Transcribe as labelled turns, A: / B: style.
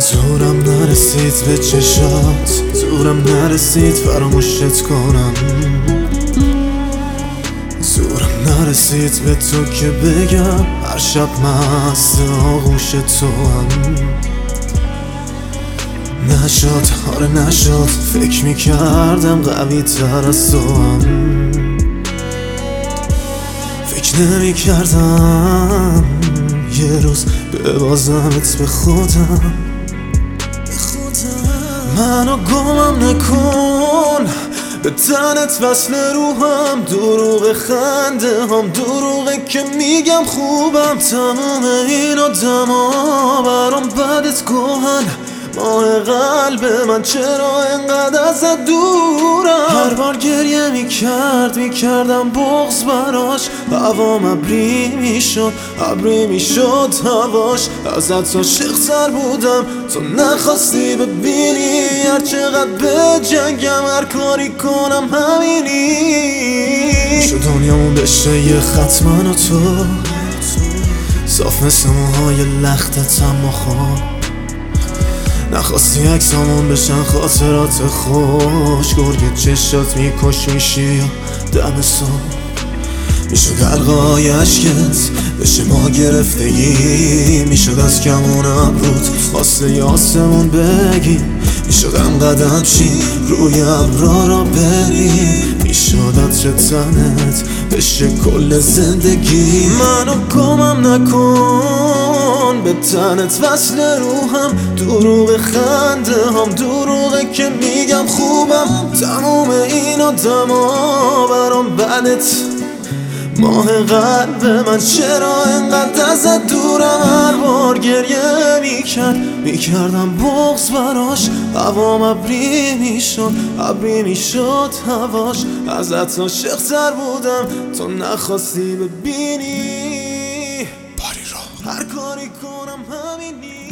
A: زورم نرسید به چشات، زورم نرسید فراموشت کنم، زورم نرسید به تو که بگم هر شب مست آغوش تو هم. نشد، آره نشد، فکر میکردم قوی تر از تو هم. فکر نمیکردم یه روز ببازمت به خودم. منو گمم نکن، به تنت وصل روحم، دروغ خنده هم دروغه که میگم خوبم. تموم این آدما برام بدت گوهن، ماه قلب من چرا انقدر ازت دورم. هر بار گریه میکردم بغض براش، هوام ابری میشد هواش. ازت عاشق‌تر بودم، تو نخواستی ببینی هر چقدر بجنگم، هر کاری کنم همینی. شو دنیامون بشه یه خط من و تو، صاف مثل موهای لختت اما خواب. نخواستی عکسامون بشن خاطرات خوش، گرگ چشات میکش میشی یا دم صبح. میشد حلقه‌های عشقت بشه ما گرفتگی، میشد از کمون ابروت واسه آسمون بگی، میشد هم قدم چی روی ابرا را بریم، میشد عطر تنت بشه کل زندگی. منو گمم نکن، به تنت وصل روحم، دروغ خنده هم دروغه که میگم خوبم. تموم این آدما برام بدت، ماه قلب من چرا انقدر ازت دورم. هر بار گریه میکردم بغض براش، هوام ابری میشد هواش. ازت عاشق‌تر بودم، تو نخواستی ببینی. هر کاری کنم همینی.